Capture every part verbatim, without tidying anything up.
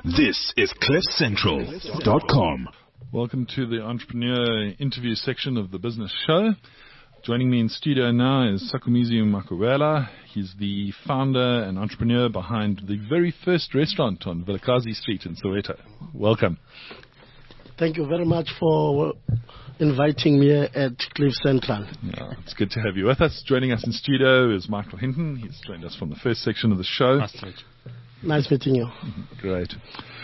This is cliff central dot com. Welcome to the entrepreneur interview section of the business show. Joining me in studio now is Sakumizi Makubela. He's the founder and entrepreneur behind the very first restaurant on Vilakazi Street in Soweto. Welcome. Thank you very much for inviting me at Cliff Central. Yeah, it's good to have you with us. Joining us in studio is Michael Hinton. He's joined us from the first section of the show. Nice to meet you. Nice meeting you. Mm-hmm. Great.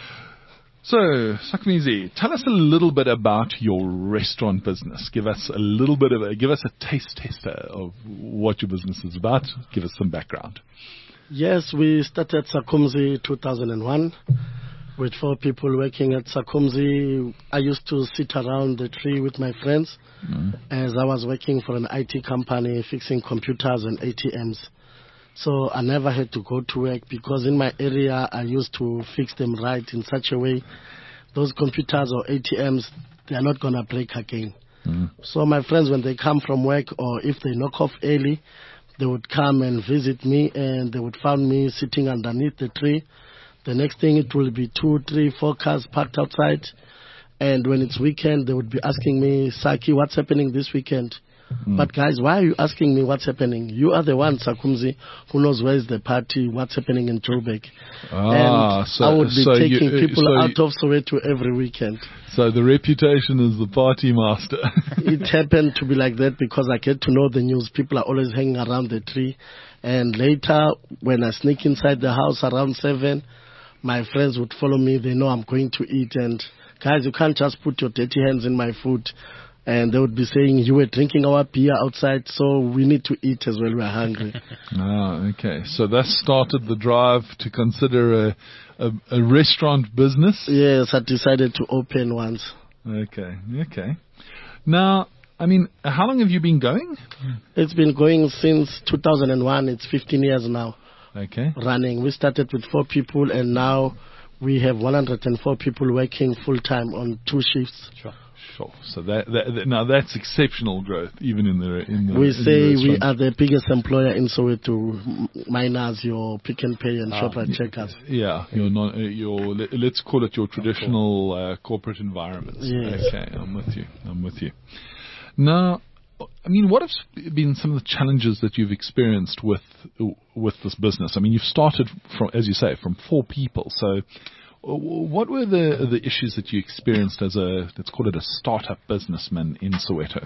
So, Sakumizi, tell us a little bit about your restaurant business. Give us a little bit of a, give us a taste tester of what your business is about. Give us some background. Yes, we started Sakumzi two thousand one with four people working at Sakumzi. I used to sit around the tree with my friends mm. as I was working for an I T company fixing computers and A T Ms. So I never had to go to work because in my area I used to fix them right in such a way those computers or A T Ms, they are not going to break again. Mm. So my friends, when they come from work or if they knock off early, they would come and visit me and they would find me sitting underneath the tree. The next thing it will be two, three, four cars parked outside. And when it's weekend, they would be asking me, Saki, what's happening this weekend? Mm. But guys, why are you asking me what's happening? You are the one, Sakumzi, who knows where is the party, what's happening in Joburg. Ah, and so, I would be so taking you, people so out of Soweto every weekend. So the reputation is the party master. It happened to be like that because I get to know the news. People are always hanging around the tree. And later, when I sneak inside the house around seven, my friends would follow me. They know I'm going to eat. And guys, you can't just put your dirty hands in my food. And they would be saying, you were drinking our beer outside, so we need to eat as well. We're hungry. Ah, okay. So that started the drive to consider a, a, a restaurant business? Yes, I decided to open once. Okay, okay. Now, I mean, how long have you been going? It's been going since two thousand one. It's fifteen years now. Okay. Running. We started with four people, and now we have one hundred four people working full-time on two shifts. Sure. Sure. So that, that, that now that's exceptional growth, even in the in the. We in say the we are the biggest employer in Soweto, minus your Pick n Pay and ah, Shoprite Checkers. Yeah, your non, your let's call it your traditional uh, corporate environments. Yes. Okay, I'm with you. I'm with you. Now, I mean, what have been some of the challenges that you've experienced with with this business? I mean, you've started from, as you say, from four people. So, what were the the issues that you experienced as a, let's call it a startup businessman in Soweto?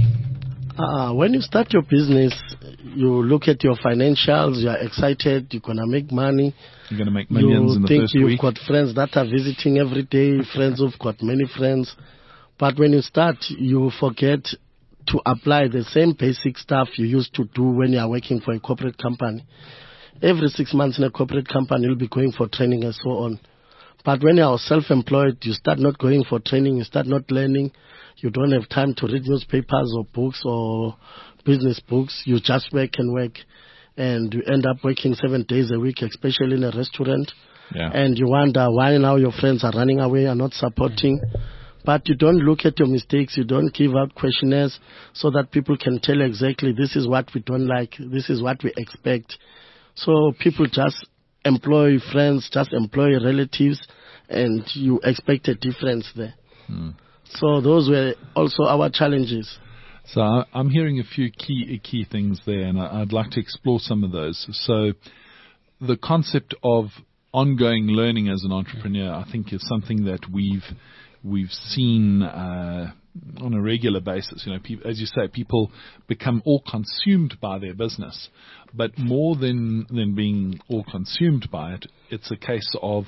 Uh, when you start your business, you look at your financials. You are excited. You're gonna make money. You're gonna make millions you in the think first you've week. got friends that are visiting every day. Friends who've got many friends. But when you start, you forget to apply the same basic stuff you used to do when you are working for a corporate company. Every six months in a corporate company, you'll be going for training and so on. But when you are self-employed, you start not going for training, you start not learning. You don't have time to read newspapers or books or business books. You just work and work. And you end up working seven days a week, especially in a restaurant. Yeah. And you wonder why now your friends are running away and not supporting. But you don't look at your mistakes. You don't give out questionnaires so that people can tell you exactly this is what we don't like, this is what we expect. So people just employ friends, just employ relatives, and you expect a difference there. Hmm. So those were also our challenges. So I'm hearing a few key key things there, and I'd like to explore some of those. So the concept of ongoing learning as an entrepreneur, I think, is something that we've we've seen uh, on a regular basis. You know, pe- as you say, people become all consumed by their business, but more than than being all consumed by it, it's a case of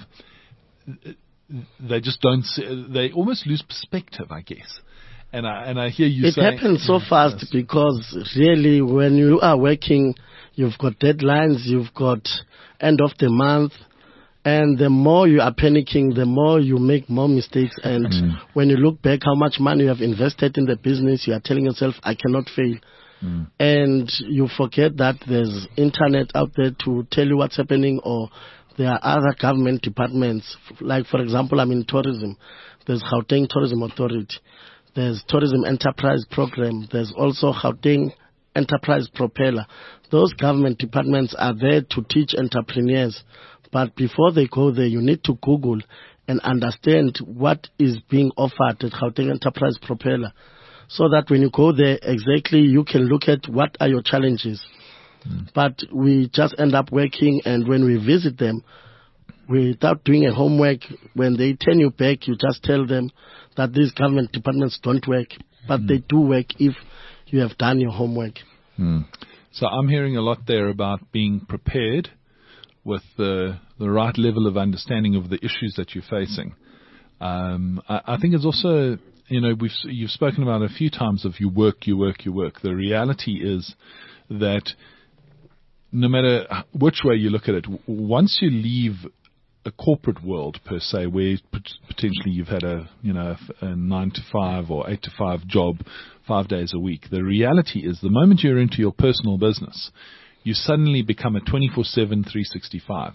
they just don't. See, they almost lose perspective, I guess. And I and I hear you. It saying, happens so fast yes. because really, when you are working, you've got deadlines, you've got end of the month. And the more you are panicking, the more you make more mistakes. And mm. when you look back how much money you have invested in the business, you are telling yourself, I cannot fail. Mm. And you forget that there's internet out there to tell you what's happening, or there are other government departments. Like, for example, I'm in tourism. There's Gauteng Tourism Authority. There's Tourism Enterprise Program. There's also Gauteng Enterprise Propeller. Those government departments are there to teach entrepreneurs. But before they go there, you need to Google and understand what is being offered at Gauteng Enterprise Propeller, so that when you go there, exactly you can look at what are your challenges. Mm. But we just end up working, and when we visit them, without doing a homework, when they turn you back, you just tell them that these government departments don't work, but mm. they do work if you have done your homework. Mm. So I'm hearing a lot there about being prepared with the the right level of understanding of the issues that you're facing. Um, I, I think it's also, you know, we've you've spoken about it a few times of you work, you work, you work. The reality is that no matter which way you look at it, once you leave a corporate world per se, where potentially you've had a you know a nine to five or eight to five job, five days a week, the reality is the moment you're into your personal business, you suddenly become a twenty-four seven, three sixty-five.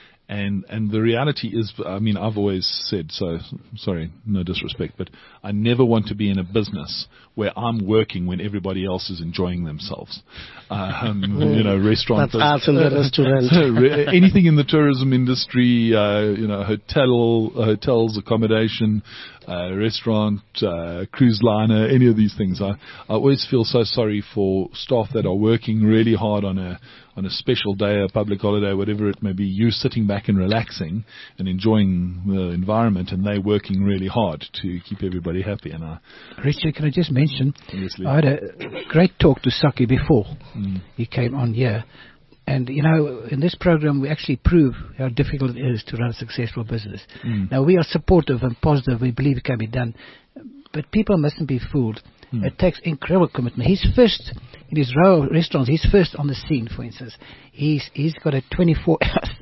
And and the reality is, I mean, I've always said, so sorry, no disrespect, but I never want to be in a business where I'm working when everybody else is enjoying themselves. Um, you know, restaurant. That's us in the restaurant. Anything in the tourism industry, uh, you know, hotel, hotels, accommodation, uh, restaurant, uh, cruise liner, any of these things. I, I always feel so sorry for staff that are working really hard on a on a special day, a public holiday, whatever it may be. You sitting back and relaxing and enjoying the environment, and they working really hard to keep everybody happy. And I, Richard, can I just mention, obviously. I had a great talk to Saki before Mm. he came on here. And, you know, in this program, we actually prove how difficult it is to run a successful business. Mm. Now, we are supportive and positive. We believe it can be done. But people mustn't be fooled. Mm. It takes incredible commitment. He's first, in his row of restaurants, he's first on the scene, for instance. He's He's got a twenty-four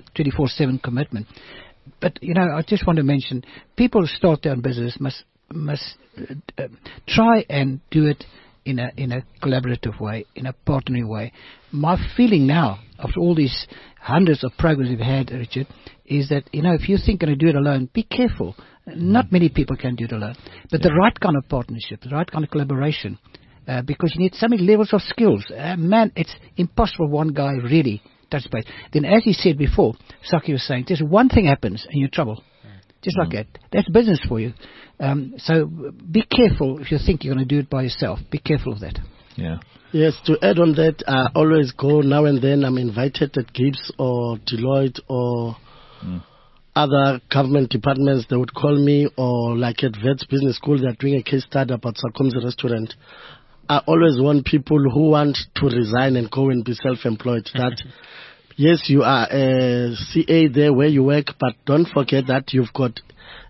seven commitment. But, you know, I just want to mention, people who start their own business must must uh, try and do it in a in a collaborative way, in a partnering way. My feeling now, after all these hundreds of programs we've had, Richard, is that, you know, if you think you're going to do it alone, be careful. Not many people can do it alone. But yeah. the right kind of partnership, the right kind of collaboration, uh, because you need so many levels of skills. Uh, man, it's impossible one guy really touch base. Then, as he said before, Saki was saying, just one thing happens and you're in trouble. Just mm. like that. That's business for you. Um, so be careful if you think you're going to do it by yourself. Be careful of that. Yeah. Yes, to add on that, I always go now and then. I'm invited at Gibbs or Deloitte or mm. other government departments. They would call me, or like at Vets Business School, they're doing a case study about Sakomzi Restaurant. I always want people who want to resign and go and be self-employed. That yes, you are a C A there where you work, but don't forget that you've got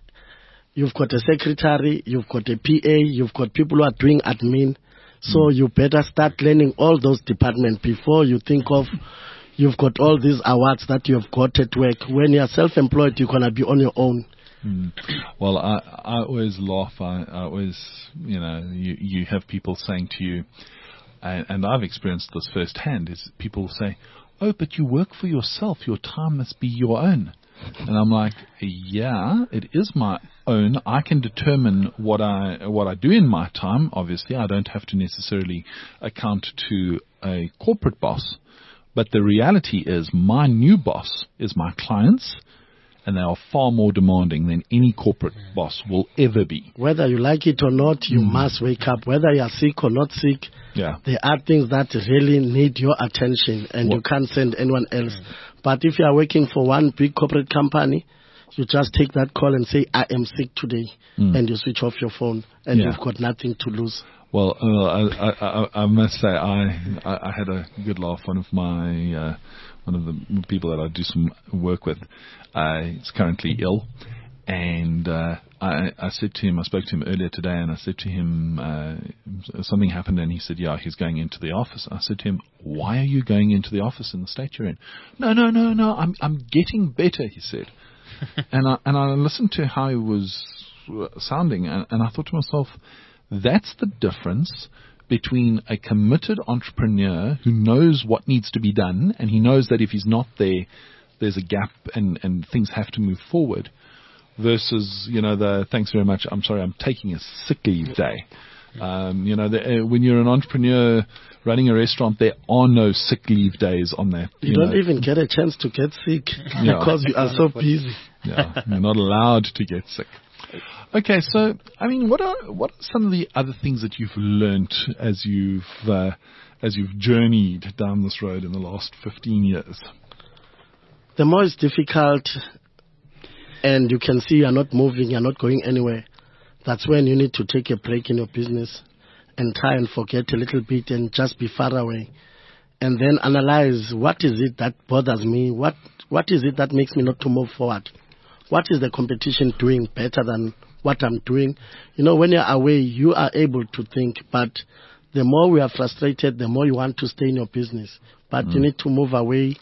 you've got a secretary, you've got a P A, you've got people who are doing admin. So mm. you better start learning all those departments before you think of you've got all these awards that you have got at work. When you're self-employed, you're going to be on your own. Mm. Well, I, I always laugh. I, I always, you know, you, you have people saying to you, and, and I've experienced this firsthand, is people say, oh, but you work for yourself. Your time must be your own. And I'm like, yeah, it is my own. I can determine what I what I do in my time. Obviously, I don't have to necessarily account to a corporate boss. But the reality is my new boss is my clients, and they are far more demanding than any corporate boss will ever be. Whether you like it or not, you mm. must wake up. Whether you are sick or not sick, yeah. there are things that really need your attention, and what? you can't send anyone else. Mm. But if you are working for one big corporate company, you just take that call and say, I am sick today, mm. and you switch off your phone, and yeah. you've got nothing to lose. Well, uh, I, I, I must say, I, I had a good laugh. One of my, uh, one of the people that I do some work with, uh, is currently ill, and uh, I, I said to him, I spoke to him earlier today, and I said to him, uh, something happened, and he said, yeah, he's going into the office. I said to him, why are you going into the office in the state you're in? No, no, no, no, I'm, I'm getting better, he said. and I, and I listened to how he was sounding, and, and I thought to myself, that's the difference between a committed entrepreneur who knows what needs to be done, and he knows that if he's not there, there's a gap and, and things have to move forward, versus, you know, the thanks very much, I'm sorry, I'm taking a sick leave day. Um, you know, the, uh, when you're an entrepreneur running a restaurant, there are no sick leave days on that. You, you don't know. even get a chance to get sick Yeah. because you are so busy. Yeah, you're not allowed to get sick. Okay, so I mean, what are what are some of the other things that you've learnt as you've uh, as you've journeyed down this road in the last fifteen years? The more it's difficult, and you can see you're not moving, you're not going anywhere. That's when you need to take a break in your business and try and forget a little bit and just be far away. And then analyze what is it that bothers me, what what is it that makes me not to move forward. What is the competition doing better than what I'm doing? You know, when you're away, you are able to think, but the more we are frustrated, the more you want to stay in your business. But mm. you need to move away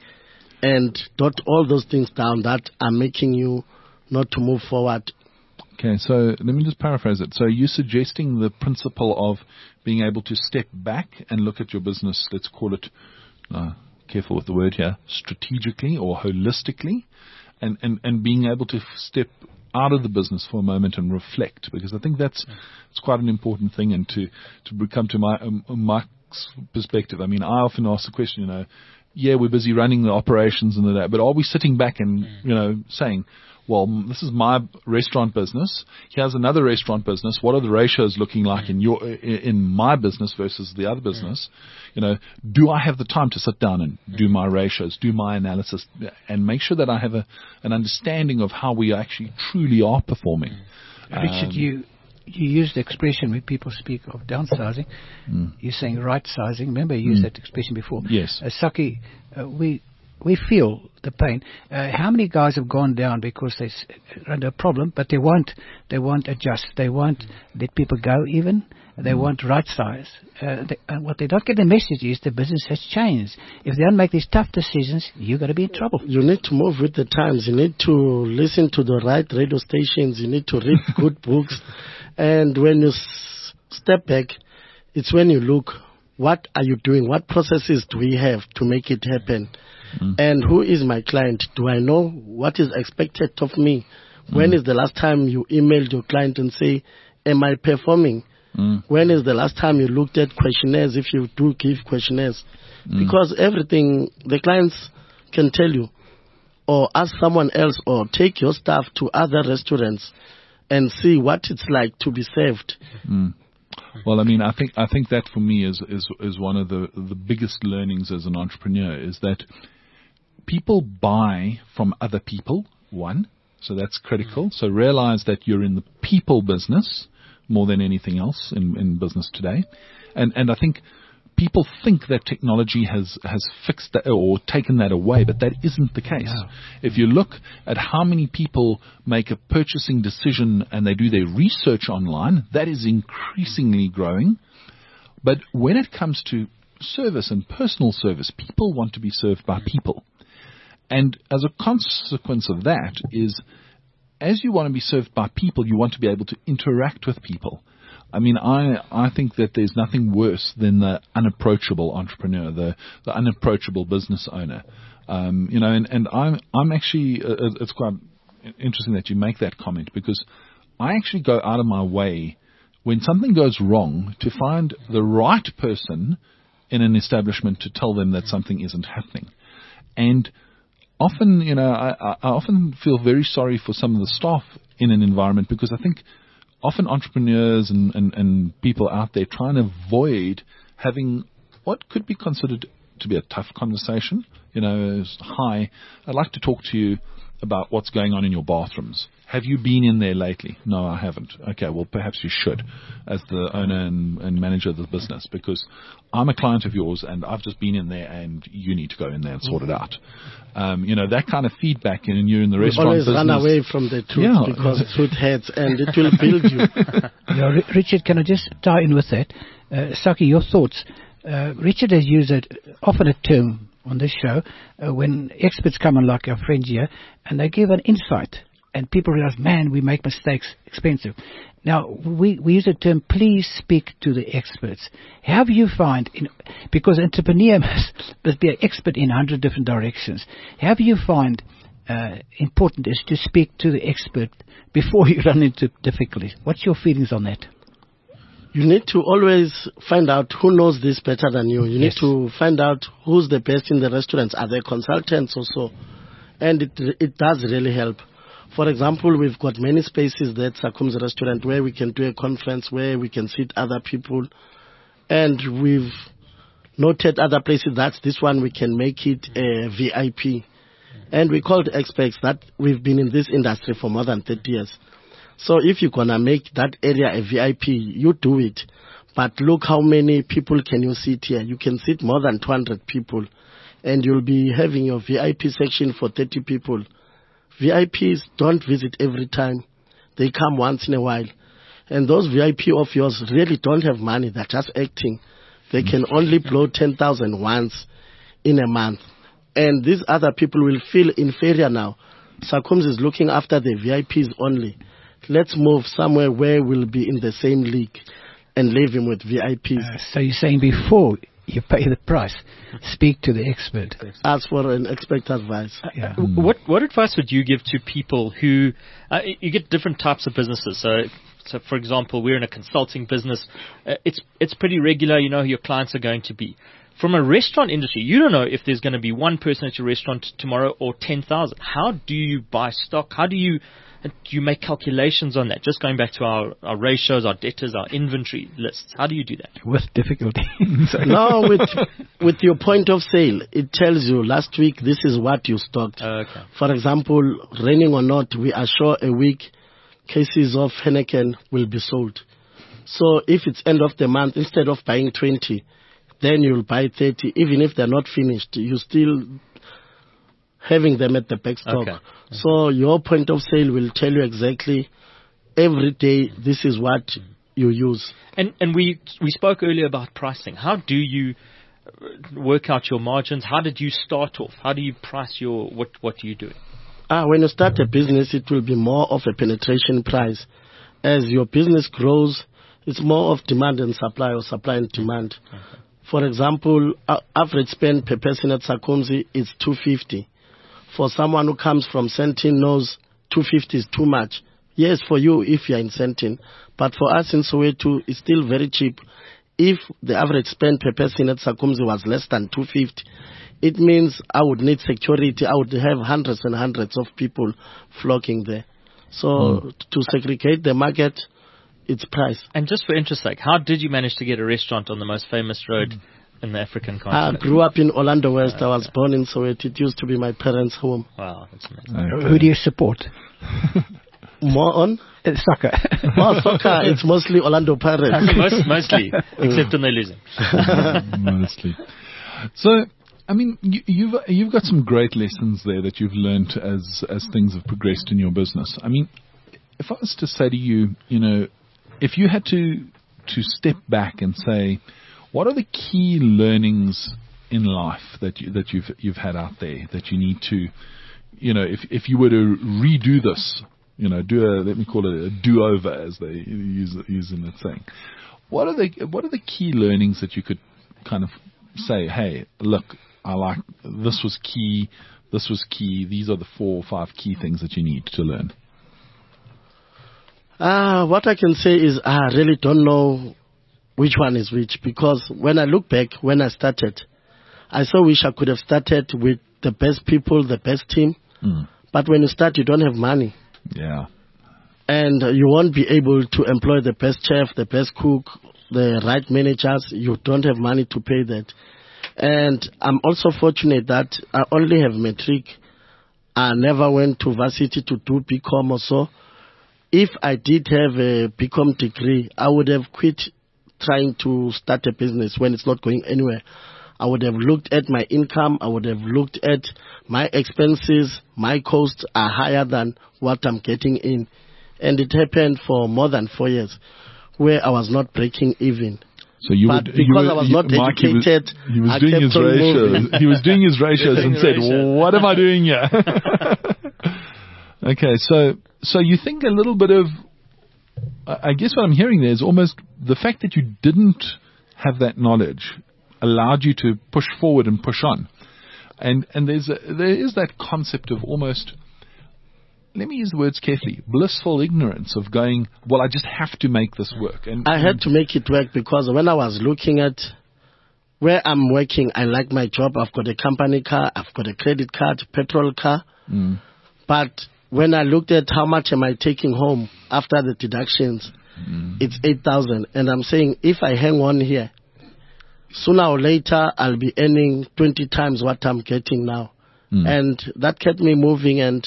and jot all those things down that are making you not to move forward. Okay, so let me just paraphrase it. So you're suggesting the principle of being able to step back and look at your business, let's call it, uh, careful with the word here, strategically or holistically, and, and, and being able to step out of the business for a moment and reflect, because I think that's it's quite an important thing. And to, to come to my um, Mike's perspective, I mean, I often ask the question, you know, yeah, we're busy running the operations and that, but are we sitting back and, you know, saying, well, this is my restaurant business. Here's another restaurant business. What are the ratios looking like in your in my business versus the other business? You know, do I have the time to sit down and do my ratios, do my analysis, and make sure that I have a, an understanding of how we actually truly are performing? Richard, um, you you use the expression when people speak of downsizing. Mm. You're saying right sizing. Remember, you used mm. that expression before. Yes. Uh, Saki, uh, we. We feel the pain. Uh, how many guys have gone down because they s- under a problem, but they won't, they won't adjust. They won't let people go even. They mm. won't right size. Uh, they, and what they don't get the message is the business has changed. If they don't make these tough decisions, you're going to be in trouble. You need to move with the times. You need to listen to the right radio stations. You need to read good books. And when you s- step back, it's when you look, what are you doing? What processes do we have to make it happen? Mm. And who is my client? Do I know what is expected of me? Mm. When is the last time you emailed your client and say, am I performing? Mm. When is the last time you looked at questionnaires, if you do give questionnaires? Mm. Because everything, the clients can tell you, or ask someone else, or take your staff to other restaurants and see what it's like to be served. Mm. Well, I mean, I think I think that for me is is is one of the the biggest learnings as an entrepreneur, is that people buy from other people, one, so that's critical. So realize that you're in the people business more than anything else in, in business today. And and I think people think that technology has, has fixed that or taken that away, but that isn't the case. No. If you look at how many people make a purchasing decision and they do their research online, that is increasingly growing. But when it comes to service and personal service, people want to be served by people. And as a consequence of that is, as you want to be served by people, you want to be able to interact with people. I mean, I I think that there's nothing worse than the unapproachable entrepreneur, the, the unapproachable business owner. Um, you know, and, and I'm I'm actually, uh, it's quite interesting that you make that comment, because I actually go out of my way when something goes wrong to find the right person in an establishment to tell them that something isn't happening. And often, you know, I, I often feel very sorry for some of the staff in an environment, because I think often entrepreneurs and, and, and people out there try and avoid having what could be considered to be a tough conversation. You know, hi, I'd like to talk to you about what's going on in your bathrooms. Have you been in there lately? No, I haven't. Okay, well, perhaps you should, as the owner and, and manager of the business, because I'm a client of yours and I've just been in there and you need to go in there and sort it out. Um, you know, that kind of feedback, and you're in the restaurant always business. Always run away from the truth, yeah, because truth hurts and it will build you. Yeah, R- Richard, can I just tie in with that? Uh, Saki, your thoughts. Uh, Richard has used it, often a term on this show, uh, when experts come on, like our friend here, and they give an insight. And people realize, man, we make mistakes, expensive. Now, we, we use the term, please speak to the experts. How do you find, in, because an entrepreneur must, must be an expert in a hundred different directions. How do you find uh, important is to speak to the expert before you run into difficulties? What's your feelings on that? You need to always find out who knows this better than you. You need Yes. to find out who's the best in the restaurants. Are there consultants also? And it it does really help. For example, we've got many spaces there at Sakum's restaurant where we can do a conference, where we can sit other people. And we've noted other places that this one we can make it a V I P. And we called experts that we've been in this industry for more than thirty years. So if you're going to make that area a V I P, you do it. But look how many people can you sit here. You can sit more than two hundred people. And you'll be having your V I P section for thirty people. V I Ps don't visit every time. They come once in a while. And those V I P of yours really don't have money. They're just acting. They can only blow ten thousand once in a month. And these other people will feel inferior now. Sakums is looking after the V I Ps only. Let's move somewhere where we'll be in the same league and leave him with V I Ps. Uh, so you're saying before you pay the price, speak to the expert. Ask for an expert advice. Yeah. Uh, What what advice would you give to people who uh, you get different types of businesses? So, so for example, we're in a consulting business. Uh, it's it's pretty regular. You know who your clients are going to be. From a restaurant industry, you don't know if there's going to be one person at your restaurant tomorrow or ten thousand. How do you buy stock? How do you do you make calculations on that? Just going back to our, our ratios, our debtors, our inventory lists. How do you do that? With difficulty. So- No, with with your point of sale, it tells you last week this is what you stocked. Okay. For example, raining or not, we are sure a week cases of Heineken will be sold. So if it's end of the month, instead of buying twenty, then you'll buy thirty. Even if they're not finished, you still having them at the back stock. Okay. So your point of sale will tell you exactly every day this is what you use. And and we we spoke earlier about pricing. How do you uh, work out your margins? How did you start off? How do you price your what what are you doing? Ah, when you start a business, it will be more of a penetration price. As your business grows, it's more of demand and supply, or supply and demand. Okay. For example, uh, average spend per person at Sakumzi is two fifty. For someone who comes from Sentin knows two fifty is too much. Yes, for you if you're in Sentin, but for us in Soweto, it's still very cheap. If the average spend per person at Sakumzi was less than two fifty, it means I would need security. I would have hundreds and hundreds of people flocking there. So mm. to segregate the market, it's price. And just for interest's sake, how did you manage to get a restaurant on the most famous road mm. in the African continent? I grew up in Orlando West. Okay. I was born in Soweto. It used to be my parents' home. Wow, that's amazing. Okay. Who do you support? More on? It's soccer. More soccer. It's mostly Orlando Pirates. Most, mostly, except when they're losing. Mostly. So, I mean, you, you've you've got some great lessons there that you've learned as as things have progressed in your business. I mean, if I was to say to you, you know, if you had to to step back and say, what are the key learnings in life that you, that you've you've had out there that you need to, you know, if if you were to redo this, you know, do a let me call it a do over as they use use in that saying. What are the what are the key learnings that you could kind of say, hey, look, I like this was key, this was key. These are the four or five key things that you need to learn. Ah, uh, what I can say is I really don't know which one is which, because when I look back, when I started, I so wish I could have started with the best people, the best team. Mm. But when you start, you don't have money. Yeah. And you won't be able to employ the best chef, the best cook, the right managers. You don't have money to pay that. And I'm also fortunate that I only have matric. I never went to varsity to do B Com or so. If I did have a B Com degree, I would have quit trying to start a business when it's not going anywhere. I would have looked at my income. I would have looked at my expenses. My costs are higher than what I'm getting in. And it happened for more than four years where I was not breaking even. So you but would, because you were, I was you, not Mark, educated, he was, he was I doing kept his on ratios. moving. He was doing his ratios and said, ratio. "What am I doing here?" Okay, so so you think a little bit of, I guess what I'm hearing there is almost the fact that you didn't have that knowledge allowed you to push forward and push on, and and there's a, there is that concept of almost let me use the words carefully, blissful ignorance of going, well, I just have to make this work. And I had to make it work because when I was looking at where I'm working, I like my job. I've got a company car, I've got a credit card, petrol car. Mm. But when I looked at how much am I taking home after the deductions, mm. it's eight thousand. And I'm saying if I hang on here, sooner or later I'll be earning twenty times what I'm getting now. Mm. And that kept me moving, and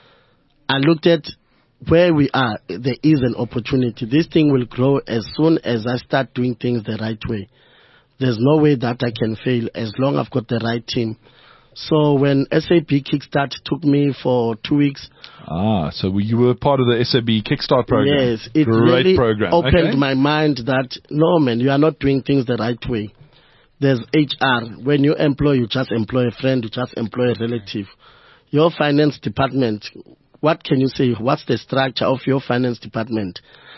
I looked at where we are. There is an opportunity. This thing will grow as soon as I start doing things the right way. There's no way that I can fail as long as I've got the right team. So when S A B Kickstart took me for two weeks. Ah, so you were part of the S A B Kickstart program. Yes, it Great really program. opened okay. my mind that, no man, you are not doing things the right way. There's H R. When you employ, you just employ a friend, you just employ a relative. Your finance department, what can you say? What's the structure of your finance department?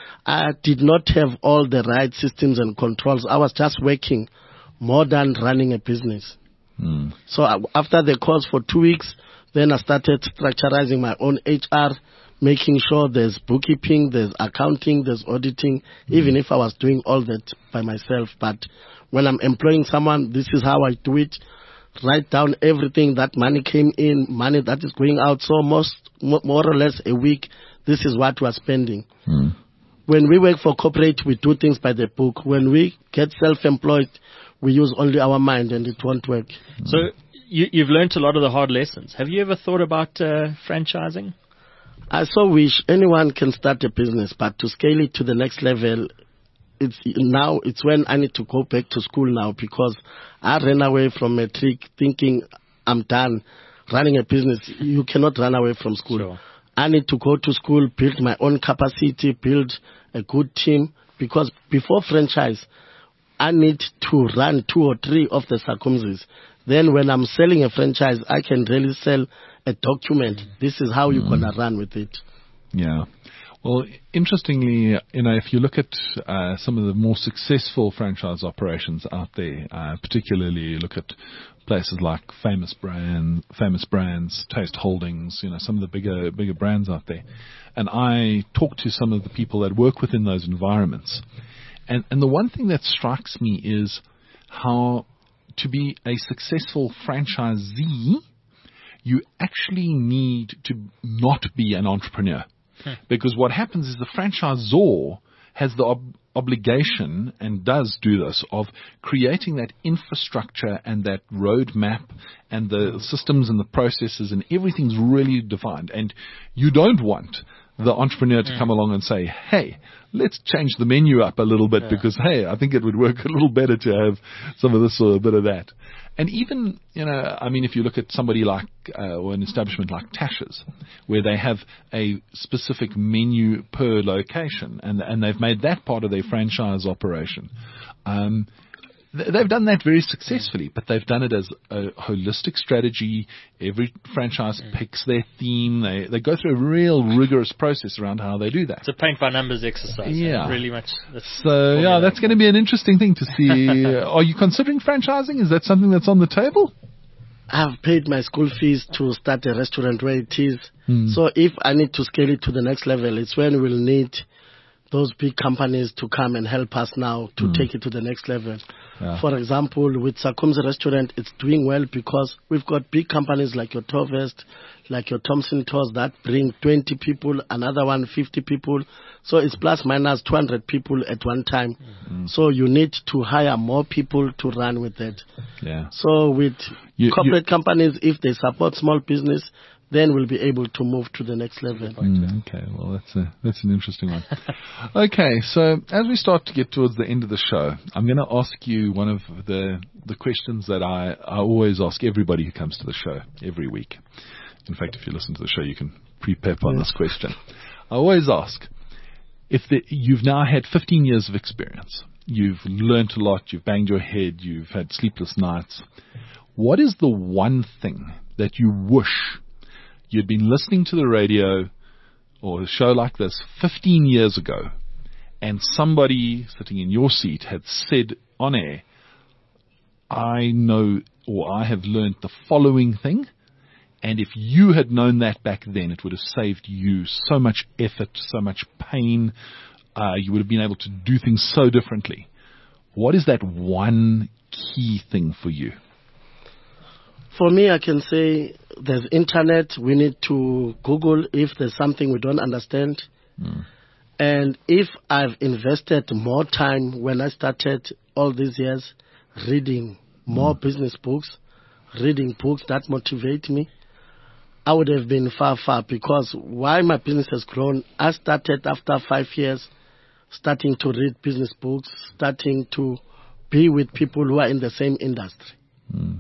I did not have all the right systems and controls. I was just working more than running a business. Mm. So uh, after the course for two weeks, then I started structurizing my own H R, making sure there's bookkeeping, there's accounting, there's auditing, mm. even if I was doing all that by myself. But when I'm employing someone, this is how I do it. Write down everything that money came in, money that is going out. So most, more or less a week, this is what we're spending. Mm. When we work for corporate, we do things by the book. When we get self-employed, we use only our mind and it won't work. So you, you've learned a lot of the hard lessons. Have you ever thought about uh, franchising? I so wish anyone can start a business, but to scale it to the next level, it's now it's when I need to go back to school now, because I ran away from matric thinking I'm done running a business. You cannot run away from school. Sure. I need to go to school, build my own capacity, build a good team, because before franchise, I need to run two or three of the circumstances. Then when I'm selling a franchise, I can really sell a document. This is how you're mm. going to run with it. Yeah. Well, interestingly, you know, if you look at uh, some of the more successful franchise operations out there, uh, particularly look at places like Famous Brand, Famous Brands, Taste Holdings, you know, some of the bigger bigger brands out there. And I talk to some of the people that work within those environments. And, and the one thing that strikes me is how to be a successful franchisee, you actually need to not be an entrepreneur. Hmm. Because what happens is the franchisor has the ob- obligation, and does do this, of creating that infrastructure and that roadmap and the systems and the processes, and everything's really defined. And you don't want the entrepreneur to mm. come along and say, hey, let's change the menu up a little bit, yeah. because, hey, I think it would work a little better to have some of this or a bit of that. And even, you know, I mean, if you look at somebody like, uh, or an establishment like Tasha's, where they have a specific menu per location, and and they've made that part of their franchise operation. Um, They've done that very successfully, but they've done it as a holistic strategy. Every franchise picks their theme. They they go through a real rigorous process around how they do that. It's a paint by numbers exercise. Yeah, really much. So yeah, that's going to be an interesting thing to see. Are you considering franchising? Is that something that's on the table? I've paid my school fees to start a restaurant where it is. Hmm. So if I need to scale it to the next level, it's when we'll need those big companies to come and help us now to mm. take it to the next level. Yeah. For example, with Sakumzi Restaurant, it's doing well because we've got big companies like your Tovest, like your Thompson Tours that bring twenty people, another one fifty people. So it's plus minus two hundred people at one time. Mm-hmm. So you need to hire more people to run with that. Yeah. So with you, corporate you, companies, if they support small business, then we'll be able to move to the next level. Mm, okay, well, that's a, that's an interesting one. Okay, so as we start to get towards the end of the show, I'm going to ask you one of the the questions that I, I always ask everybody who comes to the show every week. In fact, if you listen to the show, you can pre-pep on yes. this question. I always ask, if the, you've now had fifteen years of experience, you've learnt a lot, you've banged your head, you've had sleepless nights, what is the one thing that you wish you'd been listening to the radio or a show like this fifteen years ago, and somebody sitting in your seat had said on air, I know, or I have learned the following thing, And if you had known that back then, it would have saved you so much effort, so much pain. Uh, you would have been able to do things so differently. What is that one key thing for you? For me, I can say there's internet. We need to Google if there's something we don't understand. Mm. And if I've invested more time when I started all these years reading more mm. business books, reading books that motivate me, I would have been far, far, because why my business has grown, I started after five years starting to read business books, starting to be with people who are in the same industry. Mm.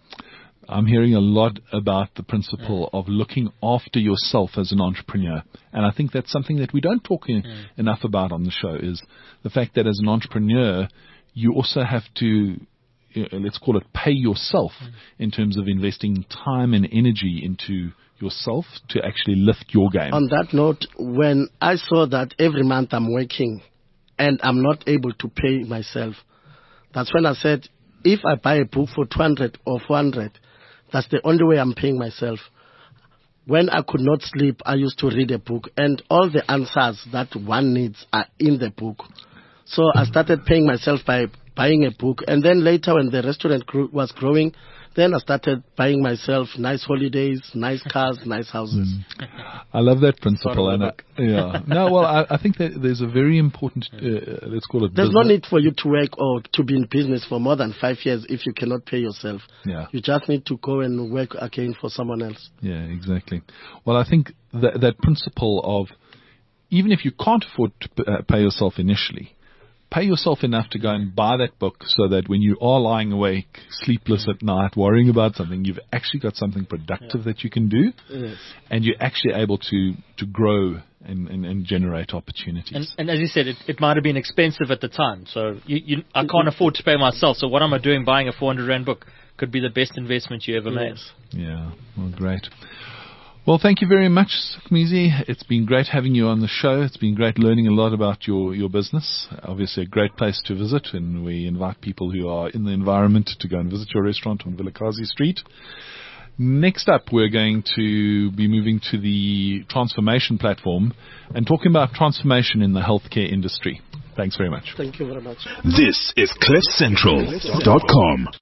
I'm hearing a lot about the principle of looking after yourself as an entrepreneur. And I think that's something that we don't talk in, mm. enough about on the show, is the fact that as an entrepreneur, you also have to, let's call it, pay yourself mm. in terms of investing time and energy into yourself to actually lift your game. On that note, when I saw that every month I'm working and I'm not able to pay myself, that's when I said, if I buy a book for two hundred or four hundred, that's the only way I'm paying myself. When I could not sleep, I used to read a book, and all the answers that one needs are in the book. So I started paying myself by buying a book, and then later when the restaurant grew, was growing, then I started buying myself nice holidays, nice cars, nice houses. Mm. I love that principle. And I, yeah, no, well, I, I think that there's a very important, uh, let's call it. There's business. no need for you to work or to be in business for more than five years if you cannot pay yourself. Yeah. You just need to go and work again for someone else. Yeah, exactly. Well, I think that that principle of, even if you can't afford to p- uh, pay yourself initially, pay yourself enough to go and buy that book so that when you are lying awake, sleepless at night, worrying about something, you've actually got something productive yeah. that you can do. Yes. And you're actually able to, to grow and, and, and generate opportunities. And, and as you said, it, it might have been expensive at the time. So you, you, I can't afford to pay myself. So what am I doing? Buying a four hundred rand book could be the best investment you ever yes. made. Yeah, well, great. Well, thank you very much, Sukhumizi. It's been great having you on the show. It's been great learning a lot about your, your business. Obviously a great place to visit, and we invite people who are in the environment to go and visit your restaurant on Vilakazi Street. Next up, we're going to be moving to the transformation platform and talking about transformation in the healthcare industry. Thanks very much. Thank you very much. This is cliff central dot com.